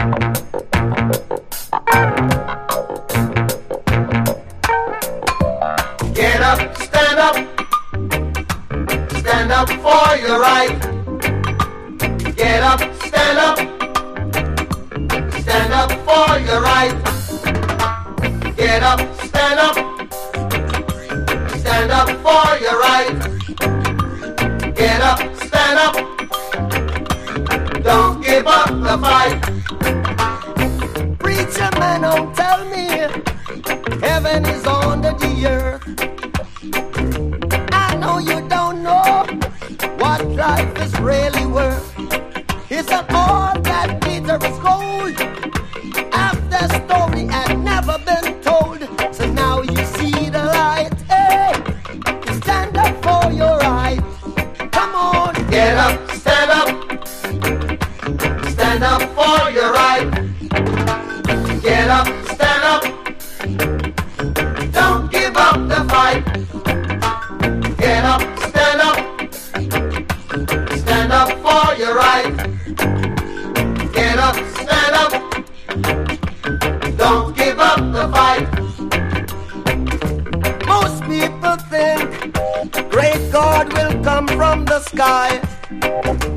Get up, stand up. Stand up for your right. Get up, stand up. Stand up for your right. Get up, stand up. Stand up for your right. Get up, stand up. Don't give up the fight. Preacher man, don't tell me heaven is under the earth. I know you don't know what life is really worth. Isn't all that glitter is gold? Half the story had never been told. So now you see the light. Hey, stand up for your right. Come on, get up, stand up. Stand up for your right. Get up, stand up. Don't give up the fight. Get up, stand up. Stand up for your right. Get up, stand up. Don't give up the fight. Most people think great God will come from the sky.